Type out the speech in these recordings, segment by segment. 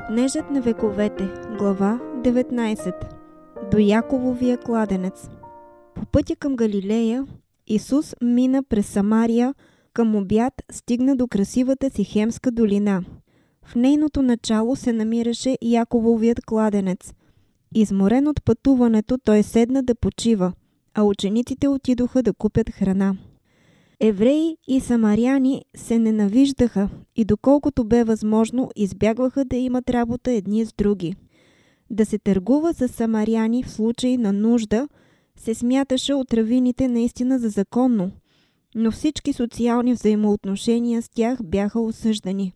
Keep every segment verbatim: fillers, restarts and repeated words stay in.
Кнежът на вековете, глава деветнайсета. До Якововия кладенец. По пътя към Галилея, Исус мина през Самария, към обяд стигна до красивата Сихемска долина. В нейното начало се намираше Якововият кладенец. Изморен от пътуването, той седна да почива, а учениците отидоха да купят храна. Евреи и самаряни се ненавиждаха и доколкото бе възможно, избягваха да имат работа едни с други. Да се търгува с самаряни в случай на нужда се смяташе от равините наистина за законно, но всички социални взаимоотношения с тях бяха осъждани.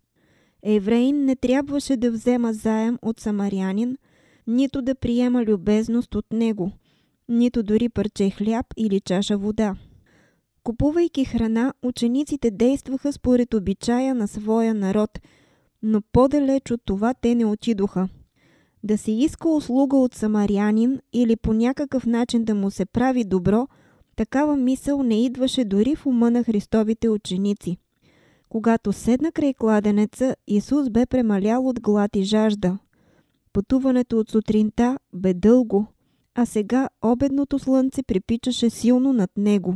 Евреин не трябваше да взема заем от самарянин, нито да приема любезност от него, нито дори парче хляб или чаша вода. Купувайки храна, учениците действаха според обичая на своя народ, но по-далеч от това те не отидоха. Да се иска услуга от самарянин или по някакъв начин да му се прави добро, такава мисъл не идваше дори в ума на Христовите ученици. Когато седна край кладенеца, Исус бе премалял от глад и жажда. Пътуването от сутринта бе дълго, а сега обедното слънце припичаше силно над него.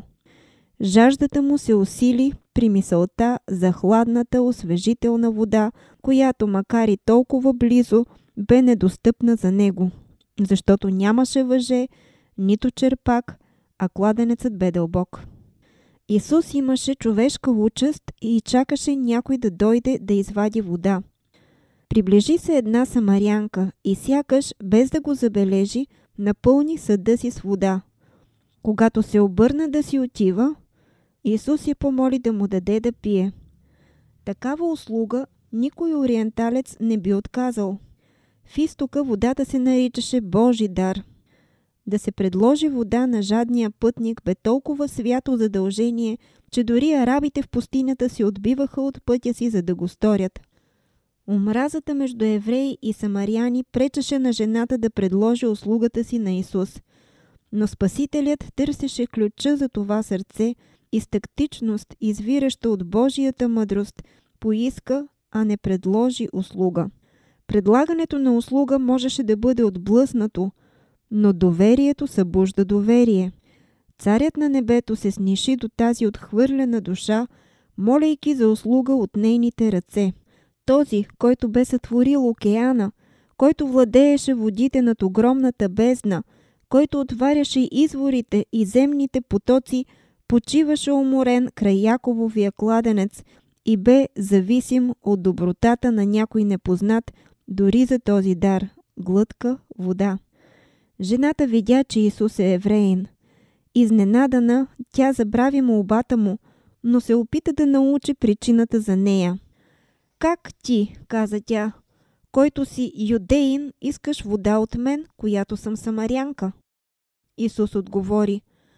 Жаждата му се усили при мисълта за хладната освежителна вода, която макар и толкова близо, бе недостъпна за него, защото нямаше въже, нито черпак, а кладенецът бе дълбок. Исус имаше човешка участ и чакаше някой да дойде да извади вода. Приближи се една самарянка и сякаш, без да го забележи, напълни съда си с вода. Когато се обърна да си отива, Исус я помоли да му даде да пие. Такава услуга никой ориенталец не би отказал. В изтока водата се наричаше Божи дар. Да се предложи вода на жадния пътник бе толкова свято задължение, че дори арабите в пустинята се отбиваха от пътя си, за да го сторят. Омразата между евреи и самаряни пречеше на жената да предложи услугата си на Исус. Но Спасителят търсеше ключа за това сърце и с тактичност, извираща от Божията мъдрост, поиска, а не предложи услуга. Предлагането на услуга можеше да бъде отблъснато, но доверието събужда доверие. Царят на небето се сниши до тази отхвърлена душа, молейки за услуга от нейните ръце. Този, който бе сътворил океана, който владееше водите над огромната бездна, който отваряше изворите и земните потоци, почиваше уморен край Якововия кладенец и бе зависим от добротата на някой непознат дори за този дар – глътка вода. Жената видя, че Исус е евреин. Изненадана, тя забрави молбата му, но се опита да научи причината за нея. «Как ти, каза тя, който си юдеин, искаш вода от мен, която съм самарянка?» Исус отговори: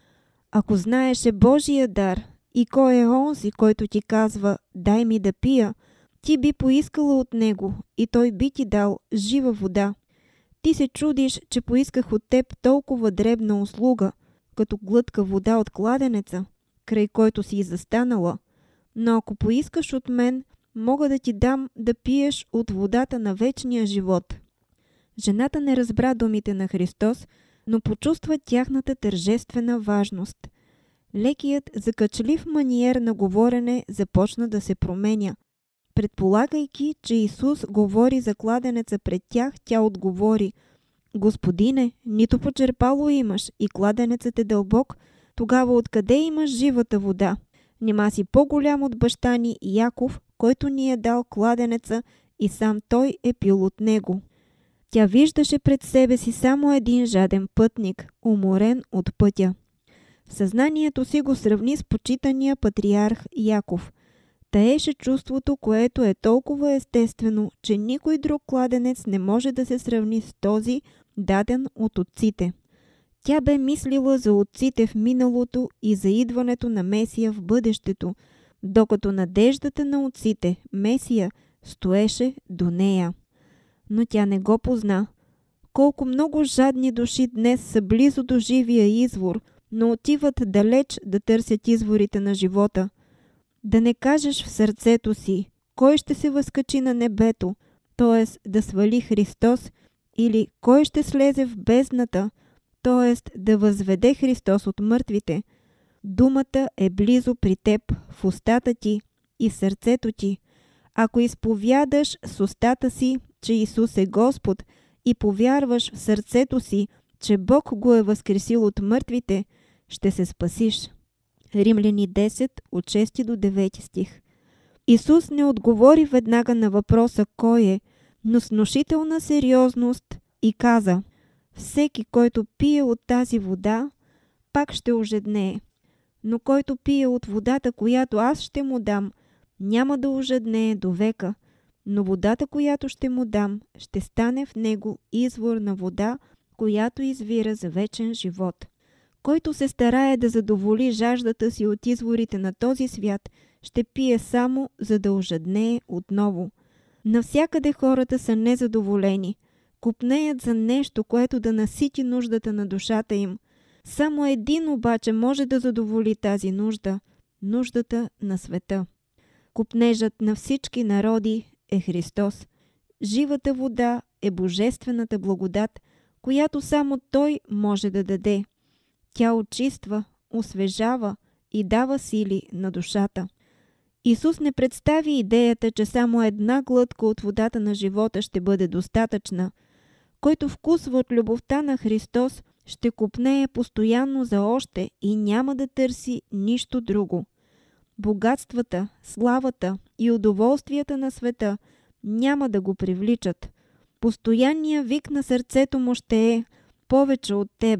«Ако знаеше Божия дар и кой е онзи, който ти казва, дай ми да пия, ти би поискала от него и той би ти дал жива вода. Ти се чудиш, че поисках от теб толкова дребна услуга, като глътка вода от кладенеца, край който си застанала, но ако поискаш от мен, мога да ти дам да пиеш от водата на вечния живот». Жената не разбра думите на Христос, но почувства тяхната тържествена важност. Лекият, закачлив маниер на говорене започна да се променя. Предполагайки, че Исус говори за кладенеца пред тях, тя отговори: «Господине, нито почерпало имаш и кладенецът е дълбок, тогава откъде имаш живата вода? Нима си по-голям от баща ни Яков, който ни е дал кладенеца и сам той е пил от него». Тя виждаше пред себе си само един жаден пътник, уморен от пътя. В съзнанието си го сравни с почитания патриарх Яков. Таеше чувството, което е толкова естествено, че никой друг кладенец не може да се сравни с този, даден от отците. Тя бе мислила за отците в миналото и за идването на Месия в бъдещето, докато надеждата на отците, Месия, стоеше до нея. Но тя не го позна. Колко много жадни души днес са близо до живия извор, но отиват далеч да търсят изворите на живота. Да не кажеш в сърцето си: кой ще се възкачи на небето? т.е. да свали Христос, или кой ще слезе в бездната, т.е. да възведе Христос от мъртвите. Думата е близо при теб, в устата ти и в сърцето ти. Ако изповядаш с устата си, че Исус е Господ, и повярваш в сърцето си, че Бог го е възкресил от мъртвите, ще се спасиш. Римляни десет, от шести до девети стих. Исус не отговори веднага на въпроса кой е, но с внушителна сериозност и каза: всеки, който пие от тази вода, пак ще ожеднее. Но който пие от водата, която аз ще му дам, няма да ожеднее до века, но водата, която ще му дам, ще стане в него извор на вода, която извира за вечен живот. Който се старае да задоволи жаждата си от изворите на този свят, ще пие само, за да ожеднее отново. Навсякъде хората са незадоволени. Копнеят за нещо, което да насити нуждата на душата им. Само един обаче може да задоволи тази нужда – нуждата на света. Копнежът на всички народи е Христос. Живата вода е божествената благодат, която само Той може да даде. Тя очиства, освежава и дава сили на душата. Исус не представи идеята, че само една глътка от водата на живота ще бъде достатъчна. Който вкусва от любовта на Христос, ще копнее постоянно за още и няма да търси нищо друго. Богатствата, славата и удоволствията на света няма да го привличат. Постоянният вик на сърцето му ще е: повече от теб.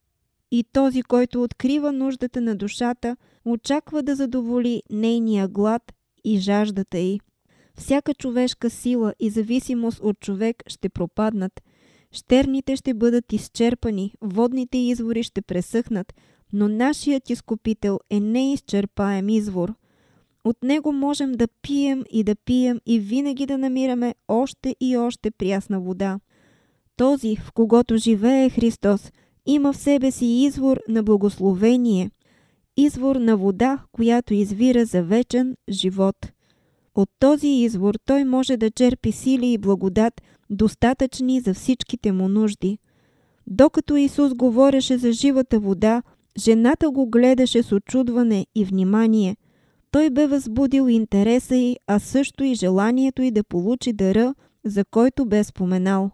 И този, който открива нуждата на душата, очаква да задоволи нейния глад и жаждата й. Всяка човешка сила и зависимост от човек ще пропаднат. Щерните ще бъдат изчерпани, водните извори ще пресъхнат, но нашият изкупител е неизчерпаем извор. От него можем да пием и да пием и винаги да намираме още и още прясна вода. Този, в когото живее Христос, има в себе си извор на благословение, извор на вода, която извира за вечен живот. От този извор той може да черпи сили и благодат, достатъчни за всичките му нужди. Докато Исус говореше за живата вода, жената го гледаше с очудване и внимание. Той бе възбудил интереса й, а също и желанието й да получи дара, за който бе споменал.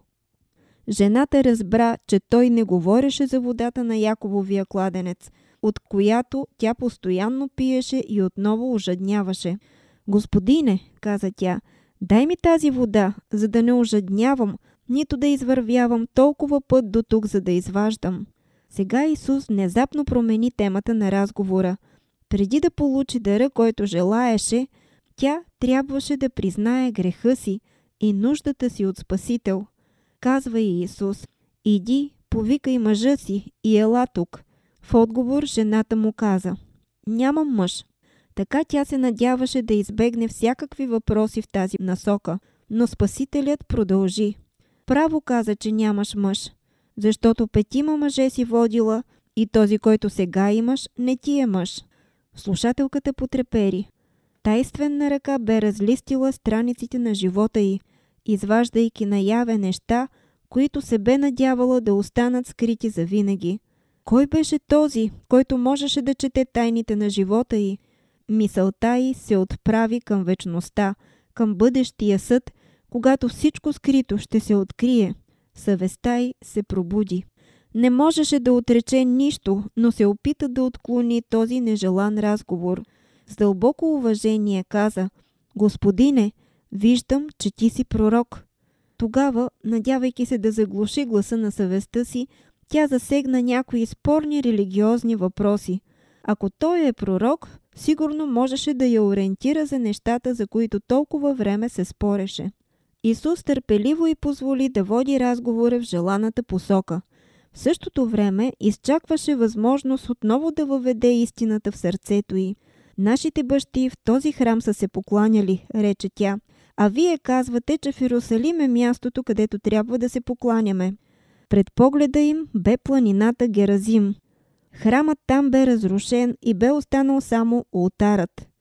Жената разбра, че той не говореше за водата на Якововия кладенец, от която тя постоянно пиеше и отново ожадняваше. Господине, каза тя, дай ми тази вода, за да не ожаднявам, нито да извървявам толкова път до тук, за да изваждам. Сега Исус внезапно промени темата на разговора. Преди да получи дара, който желаеше, тя трябваше да признае греха си и нуждата си от Спасител. Казва и Исус: иди, повикай мъжа си и ела тук. В отговор жената му каза: нямам мъж. Така тя се надяваше да избегне всякакви въпроси в тази насока, но Спасителят продължи: право каза, че нямаш мъж, защото петима мъже си водила и този, който сега имаш, не ти е мъж. Слушателката потрепери. Тайнствена ръка бе разлистила страниците на живота й, изваждайки наяве неща, които се бе надявала да останат скрити завинаги. Кой беше този, който можеше да чете тайните на живота й? Мисълта й се отправи към вечността, към бъдещия съд, когато всичко скрито ще се открие. Съвестта й се пробуди. Не можеше да отрече нищо, но се опита да отклони този нежелан разговор. С дълбоко уважение каза: Господине, виждам, че ти си пророк. Тогава, надявайки се да заглуши гласа на съвестта си, тя засегна някои спорни религиозни въпроси. Ако той е пророк, сигурно можеше да я ориентира за нещата, за които толкова време се спореше. Исус търпеливо й позволи да води разговора в желаната посока. В същото време изчакваше възможност отново да въведе истината в сърцето й. Нашите бащи в този храм са се покланяли, рече тя, а вие казвате, че в Иерусалим е мястото, където трябва да се покланяме. Пред погледа им бе планината Геразим. Храмът там бе разрушен и бе останал само олтарът.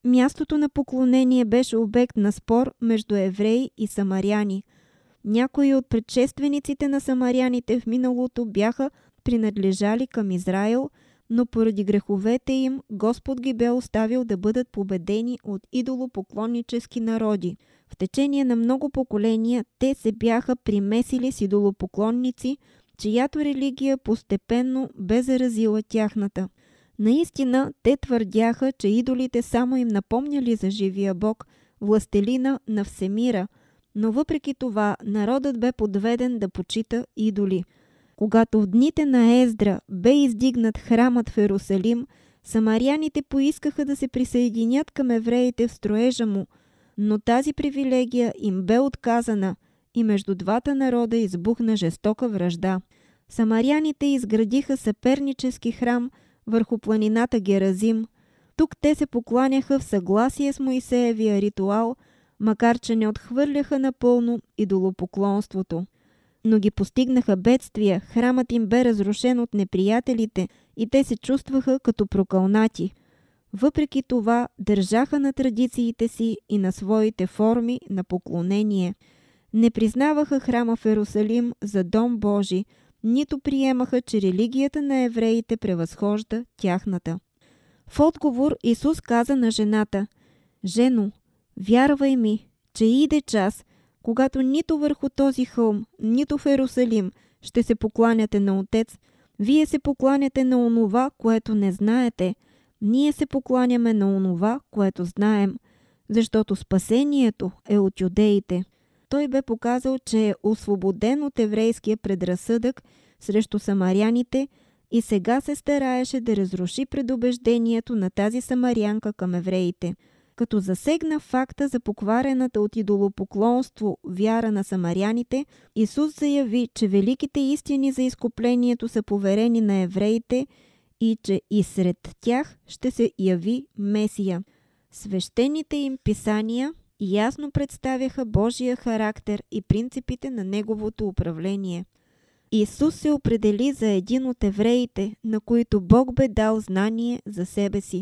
мястото на поклонение беше обект на спор между евреи и самаряни. Някои от предшествениците на самаряните в миналото бяха принадлежали към Израил, но поради греховете им Господ ги бе оставил да бъдат победени от идолопоклоннически народи. В течение на много поколения те се бяха примесили с идолопоклонници, чиято религия постепенно бе заразила тяхната. Наистина, те твърдяха, че идолите само им напомняли за живия Бог, властелина на всемира, но въпреки това народът бе подведен да почита идоли. Когато в дните на Ездра бе издигнат храмът в Йерусалим, самаряните поискаха да се присъединят към евреите в строежа му, но тази привилегия им бе отказана и между двата народа избухна жестока вражда. Самаряните изградиха съпернически храм върху планината Геразим. Тук те се покланяха в съгласие с Моисеевия ритуал, макар че не отхвърляха напълно идолопоклонството. Но ги постигнаха бедствия, храмът им бе разрушен от неприятелите и те се чувстваха като прокълнати. Въпреки това държаха на традициите си и на своите форми на поклонение. Не признаваха храма в Йерусалим за Дом Божи, нито приемаха, че религията на евреите превъзхожда тяхната. В отговор Исус каза на жената: „Жено, вярвай ми, че иде час, когато нито върху този хълм, нито в Йерусалим ще се покланяте на Отец. Вие се покланяте на онова, което не знаете. Ние се покланяме на онова, което знаем, защото спасението е от юдеите.“ Той бе показал, че е освободен от еврейския предразсъдък срещу самаряните и сега се стараеше да разруши предубеждението на тази самарянка към евреите. Като засегна факта за покварената от идолопоклонство вяра на самаряните, Исус заяви, че великите истини за изкуплението са поверени на евреите и че и сред тях ще се яви Месия. Свещените им писания ясно представяха Божия характер и принципите на Неговото управление. Исус се определи за един от евреите, на които Бог бе дал знание за себе си.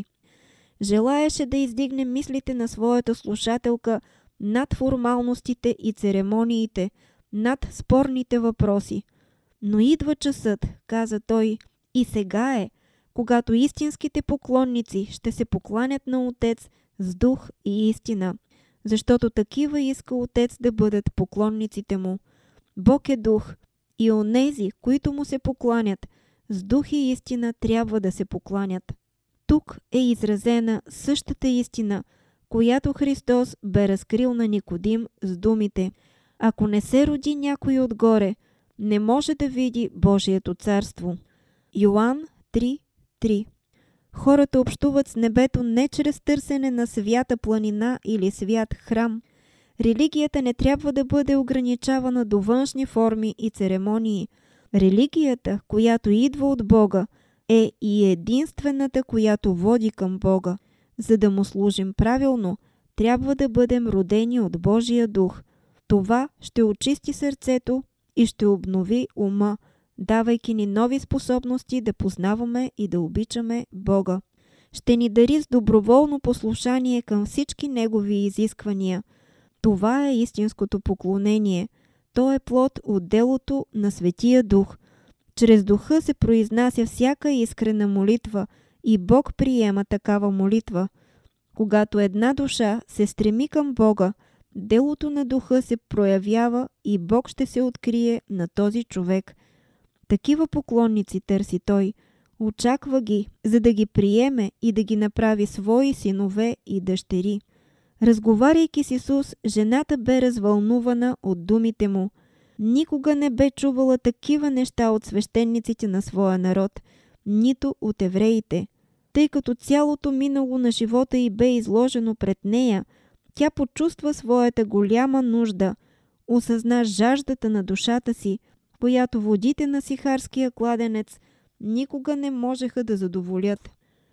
Желаеше да издигне мислите на своята слушателка над формалностите и церемониите, над спорните въпроси. Но идва часът, каза той, и сега е, когато истинските поклонници ще се покланят на Отец с дух и истина, защото такива иска Отец да бъдат поклонниците му. Бог е дух и онези, които му се покланят, с дух и истина трябва да се покланят. Тук е изразена същата истина, която Христос бе разкрил на Никодим с думите: „Ако не се роди някой отгоре, не може да види Божието царство.“ Йоан три три. Хората общуват с небето не чрез търсене на свята планина или свят храм. Религията не трябва да бъде ограничавана до външни форми и церемонии. Религията, която идва от Бога, е и единствената, която води към Бога. За да му служим правилно, трябва да бъдем родени от Божия дух. Това ще очисти сърцето и ще обнови ума, давайки ни нови способности да познаваме и да обичаме Бога. Ще ни дари с доброволно послушание към всички Негови изисквания. Това е истинското поклонение. То е плод от делото на Светия Дух. Чрез Духа се произнася всяка искрена молитва и Бог приема такава молитва. Когато една душа се стреми към Бога, делото на Духа се проявява и Бог ще се открие на този човек. Такива поклонници търси Той. Очаква ги, за да ги приеме и да ги направи свои синове и дъщери. Разговаряйки с Исус, жената бе развълнувана от думите му. Никога не бе чувала такива неща от свещениците на своя народ, нито от евреите. Тъй като цялото минало на живота й бе изложено пред нея, тя почувства своята голяма нужда, осъзна жаждата на душата си, която водите на сихарския кладенец никога не можеха да задоволят.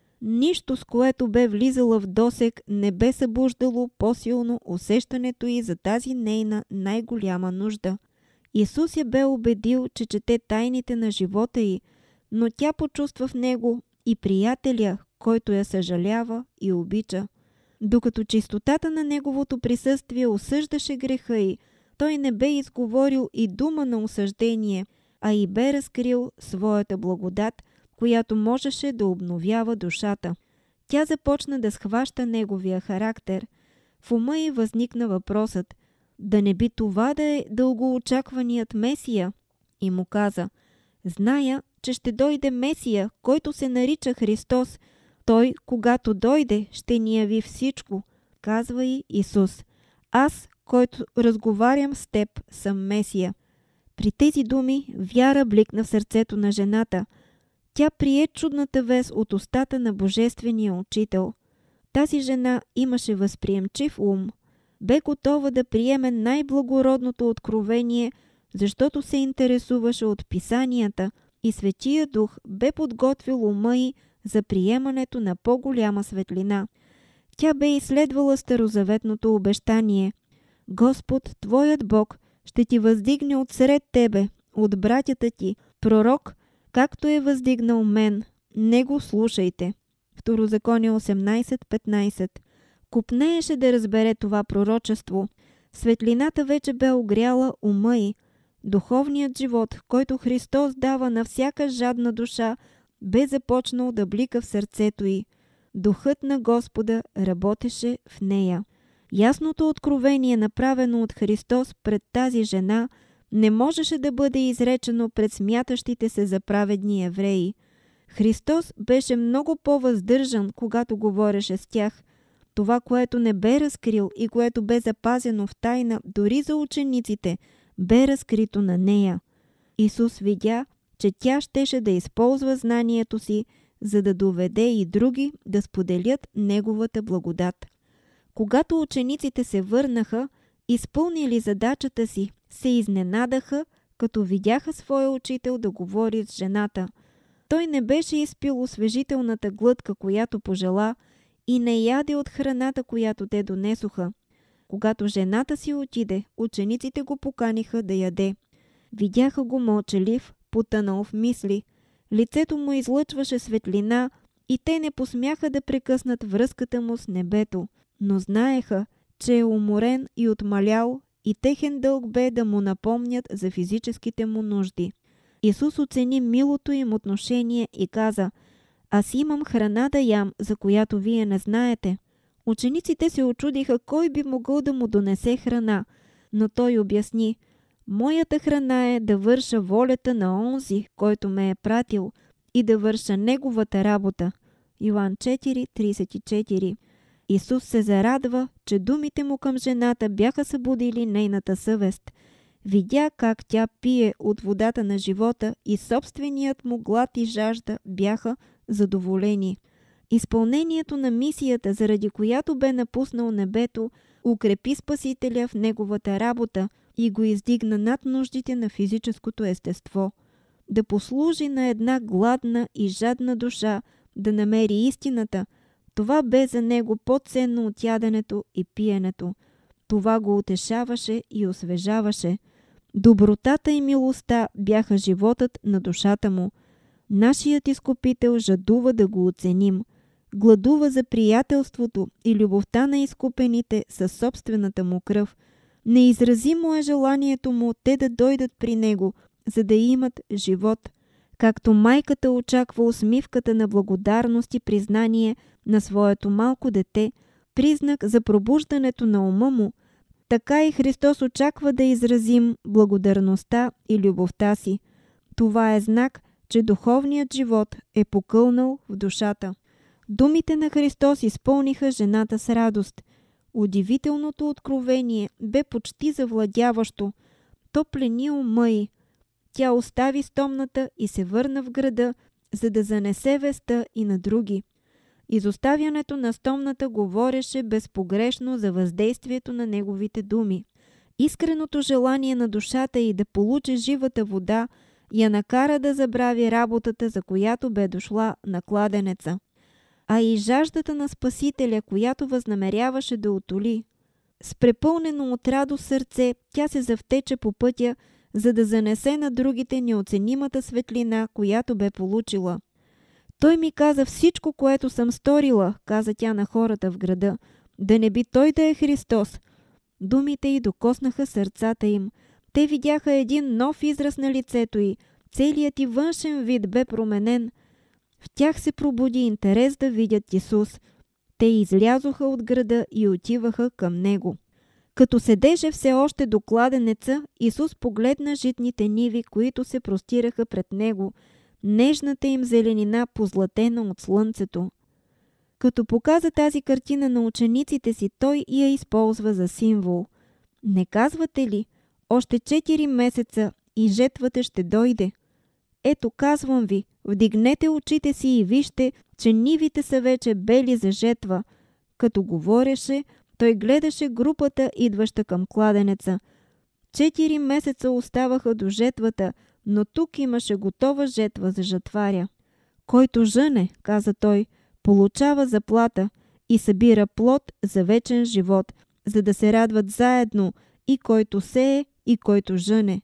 Нищо, с което бе влизала в досег, не бе събуждало по-силно усещането й за тази нейна най-голяма нужда. Исус я бе убедил, че чете тайните на живота й, но тя почувства в него и приятеля, който я съжалява и обича. Докато чистотата на неговото присъствие осъждаше греха й, той не бе изговорил и дума на осъждение, а и бе разкрил своята благодат, която можеше да обновява душата. Тя започна да схваща неговия характер. В ума й възникна въпросът: да не би това да е дългоочакваният Месия? И му каза: зная, че ще дойде Месия, който се нарича Христос. Той, когато дойде, ще ни яви всичко. Казва й Исус: аз, който разговарям с теб, съм Месия. При тези думи вяра бликна в сърцето на жената. Тя прие чудната вест от устата на Божествения Учител. Тази жена имаше възприемчив ум. Бе готова да приеме най-благородното откровение, защото се интересуваше от писанията и Светия Дух бе подготвил ума й за приемането на по-голяма светлина. Тя бе изследвала старозаветното обещание: Господ, твоят Бог, ще ти въздигне отсред тебе, от братята ти, пророк, както е въздигнал мен. Него слушайте. Второзаконие осемнайсет петнайсет. Купнееше да разбере това пророчество. Светлината вече бе огряла ума й. Духовният живот, който Христос дава на всяка жадна душа, бе започнал да блика в сърцето й. Духът на Господа работеше в нея. Ясното откровение, направено от Христос пред тази жена, не можеше да бъде изречено пред смятащите се за праведни евреи. Христос беше много по-въздържан, когато говореше с тях. Това, което не бе разкрил и което бе запазено в тайна дори за учениците, бе разкрито на нея. Исус видя, че тя щеше да използва знанието си, за да доведе и други да споделят Неговата благодат. Когато учениците се върнаха, изпълнили задачата си, се изненадаха, като видяха своя учител да говори с жената. Той не беше изпил освежителната глътка, която пожела, и не яде от храната, която те донесоха. Когато жената си отиде, учениците го поканиха да яде. Видяха го мълчалив, потънал в мисли. Лицето му излъчваше светлина и те не посмяха да прекъснат връзката му с небето, но знаеха, че е уморен и отмалял, и техен дълг бе да му напомнят за физическите му нужди. Исус оцени милото им отношение и каза: аз имам храна да ям, за която вие не знаете. Учениците се очудиха кой би могъл да му донесе храна, но той обясни: моята храна е да върша волята на онзи, който ме е пратил, и да върша неговата работа. Йоан четири трийсет и четири. Исус се зарадва, че думите му към жената бяха събудили нейната съвест. Видя как тя пие от водата на живота и собственият му глад и жажда бяха задоволени. Изпълнението на мисията, заради която бе напуснал небето, укрепи Спасителя в неговата работа и го издигна над нуждите на физическото естество. Да послужи на една гладна и жадна душа да намери истината, това бе за него по-ценно от яденето и пиенето. Това го утешаваше и освежаваше. Добротата и милостта бяха животът на душата му. Нашият Изкупител жадува да го оценим. Гладува за приятелството и любовта на изкупените със собствената му кръв. Неизразимо е желанието му те да дойдат при него, за да имат живот. Както майката очаква усмивката на благодарност и признание на своето малко дете, признак за пробуждането на ума му, така и Христос очаква да изразим благодарността и любовта си. Това е знак, че духовният живот е покълнал в душата. Думите на Христос изпълниха жената с радост. Удивителното откровение бе почти завладяващо. То плени ума й. Тя остави стомната и се върна в града, за да занесе веста и на други. Изоставянето на стомната говореше безпогрешно за въздействието на неговите думи. Искреното желание на душата й да получи живата вода я накара да забрави работата, за която бе дошла на кладенеца. А и жаждата на Спасителя, която възнамеряваше да утоли. С препълнено от радост сърце тя се завтече по пътя, за да занесе на другите неоценимата светлина, която бе получила. Той ми каза всичко, което съм сторила, каза тя на хората в града. да не би той да е Христос. Думите й докоснаха сърцата им. Те видяха един нов израз на лицето й. Целият й външен вид бе променен. В тях се пробуди интерес да видят Исус. Те излязоха от града и отиваха към него. Като седеше все още до кладенеца, Исус погледна житните ниви, които се простираха пред него, нежната им зеленина позлатена от слънцето. Като показа тази картина на учениците си, той я използва за символ. Не казвате ли, още четири месеца и жетвата ще дойде? Ето, казвам ви, вдигнете очите си и вижте, че нивите са вече бели за жетва. Като говореше, той гледаше групата, идваща към кладенеца. Четири месеца оставаха до жетвата, но тук имаше готова жетва за жатваря. Който жъне, каза той, получава заплата и събира плод за вечен живот, за да се радват заедно и който сее, и който жъне.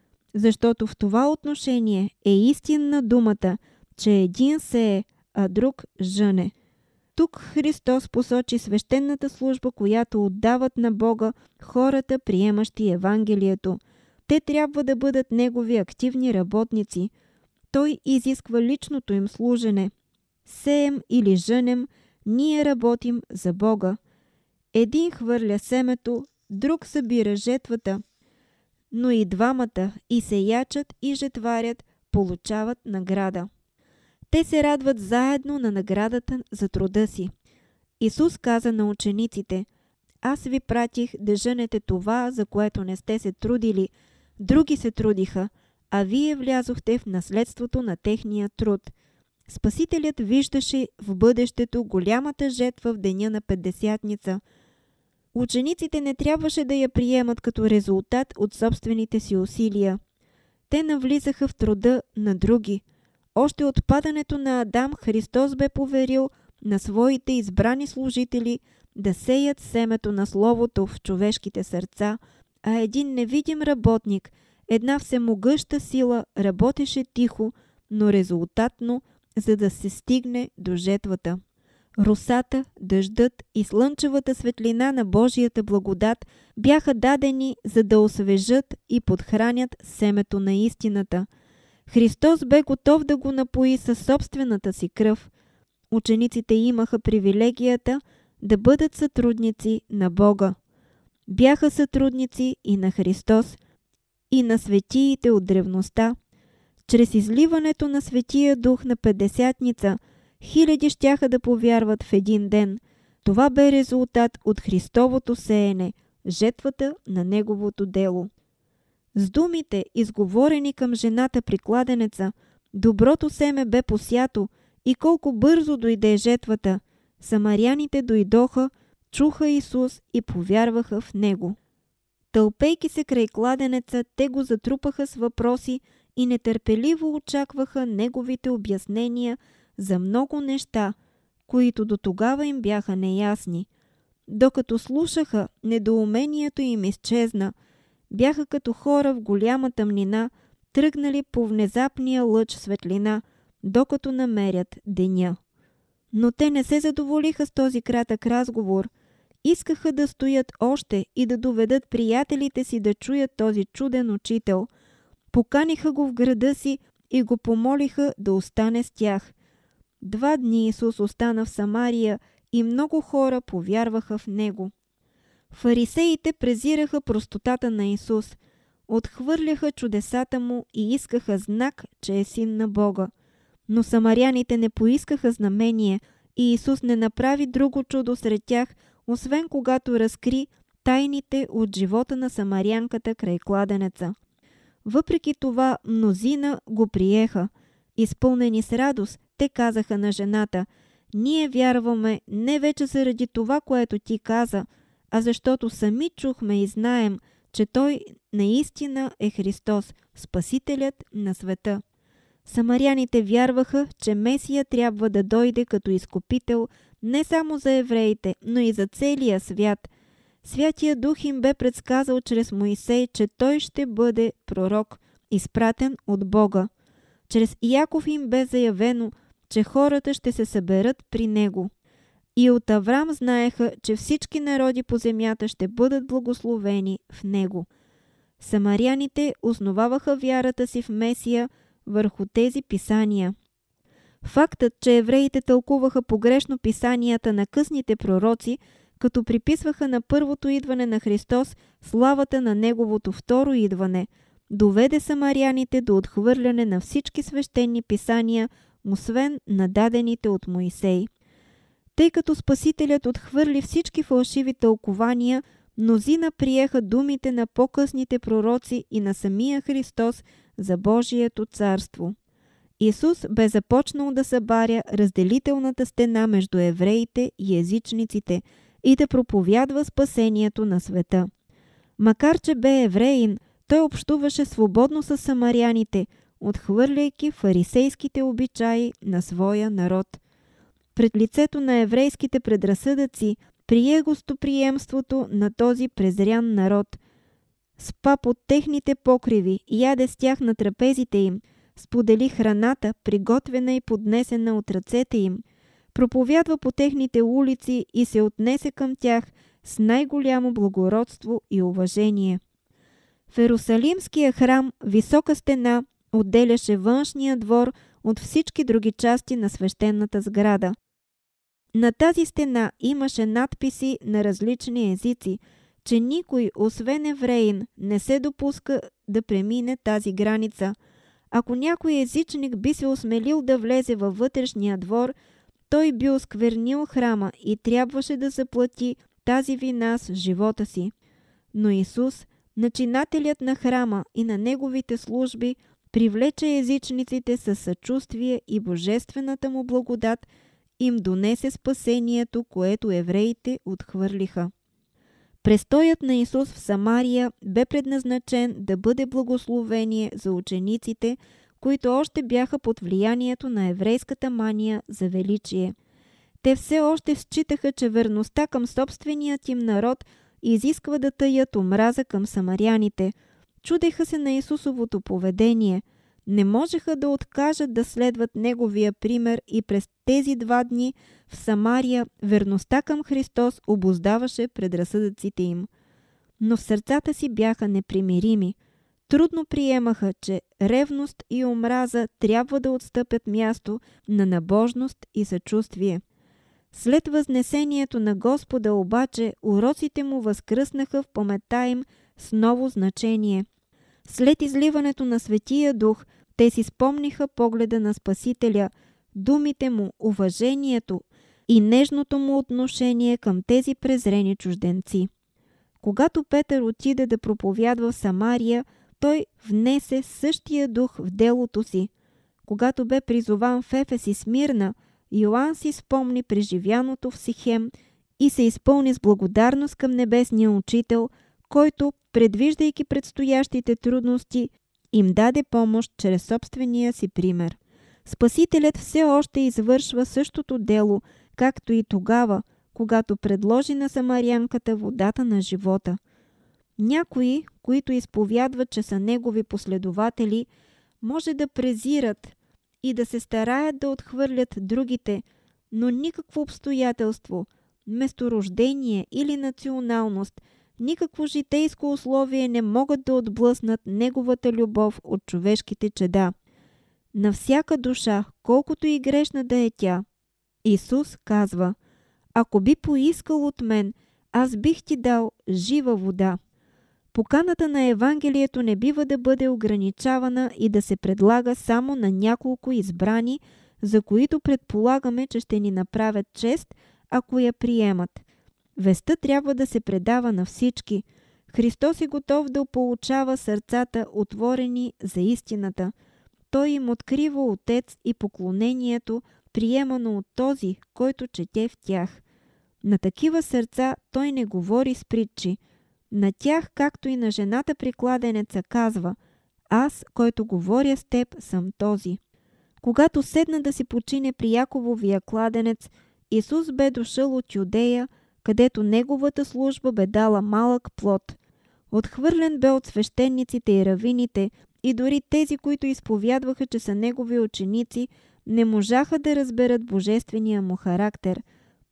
Защото в това отношение е истинна думата, че един сее, а друг жъне. Тук Христос посочи свещената служба, която отдават на Бога хората, приемащи Евангелието. Те трябва да бъдат Негови активни работници. Той изисква личното им служене. Сеем или жънем, ние работим за Бога. Един хвърля семето, друг събира жетвата. Но и двамата, и сеячът, и жетварят, получават награда. Те се радват заедно на наградата за труда си. Исус каза на учениците: аз ви пратих да жънете това, за което не сте се трудили. Други се трудиха, а вие влязохте в наследството на техния труд. Спасителят виждаше в бъдещето голямата жетва в деня на Петдесятница. Учениците не трябваше да я приемат като резултат от собствените си усилия. Те навлизаха в труда на други. Още от падането на Адам Христос бе поверил на своите избрани служители да сеят семето на Словото в човешките сърца, а един невидим работник, една всемогъща сила работеше тихо, но резултатно, за да се стигне до жетвата. Росата, дъждът и слънчевата светлина на Божията благодат бяха дадени, за да освежат и подхранят семето на истината. Христос бе готов да го напои със собствената си кръв. Учениците имаха привилегията да бъдат сътрудници на Бога. Бяха сътрудници и на Христос, и на светиите от древността. Чрез изливането на Светия Дух на Петдесятница, хиляди щяха да повярват в един ден. Това бе резултат от Христовото сеене, жетвата на Неговото дело. С думите, изговорени към жената при кладенеца, доброто семе бе посято и колко бързо дойде жетвата, самаряните дойдоха, чуха Исус и повярваха в Него. Тълпейки се край кладенеца, те го затрупаха с въпроси и нетърпеливо очакваха Неговите обяснения за много неща, които до тогава им бяха неясни. Докато слушаха, недоумението им изчезна. Бяха като хора в голяма тъмнина, тръгнали по внезапния лъч светлина, докато намерят деня. Но те не се задоволиха с този кратък разговор. Искаха да стоят още и да доведат приятелите си да чуят този чуден учител. Поканиха го в града си и го помолиха да остане с тях. Два дни Исус остана в Самария и много хора повярваха в Него. Фарисеите презираха простотата на Исус, отхвърляха чудесата Му и искаха знак, че е син на Бога. Но самаряните не поискаха знамение и Исус не направи друго чудо сред тях, освен когато разкри тайните от живота на самарянката край кладенеца. Въпреки това мнозина го приеха. Изпълнени с радост, те казаха на жената: ние вярваме не вече заради това, което ти каза, а защото сами чухме и знаем, че Той наистина е Христос, Спасителят на света. Самаряните вярваха, че Месия трябва да дойде като изкупител не само за евреите, но и за целия свят. Святия Дух им бе предсказал чрез Моисей, че той ще бъде пророк, изпратен от Бога. Чрез Яков им бе заявено, че хората ще се съберат при него. И от Аврам знаеха, че всички народи по земята ще бъдат благословени в него. Самаряните основаваха вярата си в Месия върху тези писания. Фактът, че евреите тълкуваха погрешно писанията на късните пророци, като приписваха на първото идване на Христос славата на Неговото второ идване, доведе самаряните до отхвърляне на всички свещени писания, освен на дадените от Моисей. Тъй като Спасителят отхвърли всички фалшиви тълкования, мнозина приеха думите на по-късните пророци и на самия Христос за Божието царство. Исус бе започнал да събаря разделителната стена между евреите и езичниците и да проповядва спасението на света. Макар че бе евреин, той общуваше свободно с самаряните, отхвърляйки фарисейските обичаи на своя народ. Пред лицето на еврейските предразсъдъци прие гостоприемството на този презрян народ. Спа под техните покриви и яде с тях на трапезите им, сподели храната, приготвена и поднесена от ръцете им, проповядва по техните улици и се отнесе към тях с най-голямо благородство и уважение. В Ерусалимския храм висока стена отделяше външния двор от всички други части на свещената сграда. На тази стена имаше надписи на различни езици, че никой, освен евреин, не се допуска да премине тази граница. Ако някой езичник би се осмелил да влезе във вътрешния двор, той би осквернил храма и трябваше да заплати тази вина с живота си. Но Исус, начинателят на храма и на неговите служби, привлече езичниците със съчувствие и божествената му благодат им донесе спасението, което евреите отхвърлиха. Престоят на Исус в Самария бе предназначен да бъде благословение за учениците, които още бяха под влиянието на еврейската мания за величие. Те все още считаха, че верността към собственият им народ изисква да таят омраза към самаряните. Чудеха се на Исусовото поведение. Не можеха да откажат да следват Неговия пример и през тези два дни в Самария верността към Христос обуздаваше предразсъдъците им. Но в сърцата си бяха непримирими. Трудно приемаха, че ревност и омраза трябва да отстъпят място на набожност и съчувствие. След възнесението на Господа обаче уроците му възкръснаха в паметта им с ново значение. След изливането на Светия Дух, те си спомниха погледа на Спасителя, думите му, уважението и нежното му отношение към тези презрени чужденци. Когато Петър отиде да проповядва в Самария, той внесе същия дух в делото си. Когато бе призован в Ефес и Смирна, Йоан си спомни преживяното в Сихем и се изпълни с благодарност към небесния учител, който, предвиждайки предстоящите трудности, им даде помощ чрез собствения си пример. Спасителят все още извършва същото дело, както и тогава, когато предложи на самарянката водата на живота. Някои, които изповядват, че са негови последователи, може да презират и да се стараят да отхвърлят другите, но никакво обстоятелство, месторождение или националност, никакво житейско условие не могат да отблъснат неговата любов от човешките чеда. На всяка душа, колкото и грешна да е тя, Исус казва: ако би поискал от мен, аз бих ти дал жива вода. Поканата на Евангелието не бива да бъде ограничавана и да се предлага само на няколко избрани, за които предполагаме, че ще ни направят чест, ако я приемат. Вестта трябва да се предава на всички. Христос е готов да получава сърцата, отворени за истината. Той им открива Отец и поклонението, приемано от този, който чете в тях. На такива сърца той не говори с притчи. На тях, както и на жената при кладенеца, казва: аз, който говоря с теб, съм този. Когато седна да си почине при Якововия кладенец, Исус бе дошъл от Юдея, където неговата служба бе дала малък плод. Отхвърлен бе от свещениците и равините, и дори тези, които изповядваха, че са негови ученици, не можаха да разберат божествения му характер.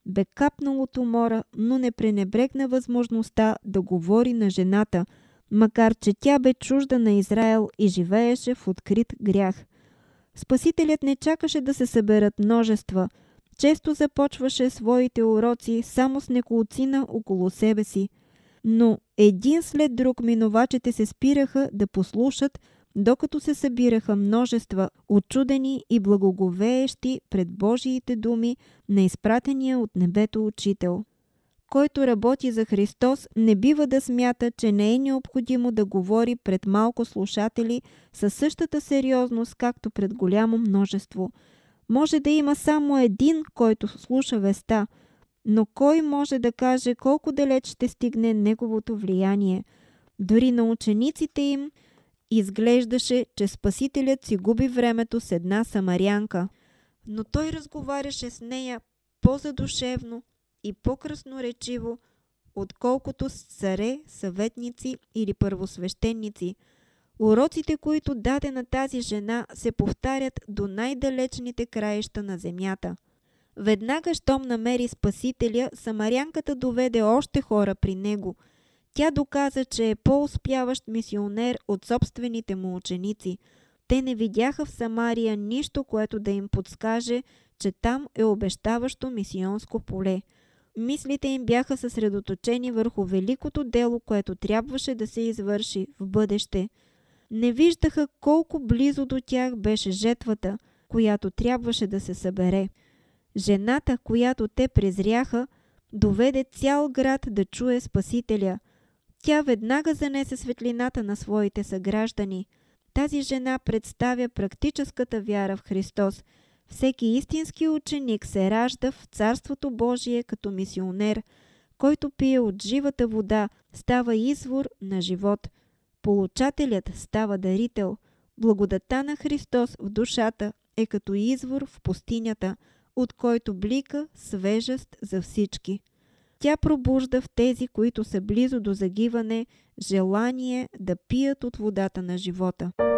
бе капнал от умора, но не пренебрегна възможността да говори на жената, макар че тя бе чужда на Израел и живееше в открит грях. Спасителят не чакаше да се съберат множества. Често започваше своите уроци само с неколцина около себе си. Но един след друг минувачите се спираха да послушат, докато се събираха множества, учудени и благоговеещи пред Божиите думи на изпратения от небето учител. Който работи за Христос, не бива да смята, че не е необходимо да говори пред малко слушатели със същата сериозност, както пред голямо множество. Може да има само един, който слуша веста, но кой може да каже колко далеч ще стигне неговото влияние? Дори на учениците им изглеждаше, че Спасителят си губи времето с една самарянка, но той разговаряше с нея по-задушевно и по-красноречиво, отколкото с царе, съветници или първосвещеници. Уроците, които даде на тази жена, се повтарят до най-далечните краища на земята. Веднага, щом намери Спасителя, самарянката доведе още хора при него. Тя доказа, че е по-успяващ мисионер от собствените му ученици. Те не видяха в Самария нищо, което да им подскаже, че там е обещаващо мисионско поле. Мислите им бяха съсредоточени върху великото дело, което трябваше да се извърши в бъдеще. Не виждаха колко близо до тях беше жетвата, която трябваше да се събере. Жената, която те презряха, доведе цял град да чуе Спасителя. Тя веднага занесе светлината на своите съграждани. Тази жена представя практическата вяра в Христос. Всеки истински ученик се ражда в Царството Божие като мисионер, който пие от живата вода, става извор на живот. Получателят става дарител. Благодата на Христос в душата е като извор в пустинята, от който блика свежест за всички. Тя пробужда в тези, които са близо до загиване, желание да пият от водата на живота.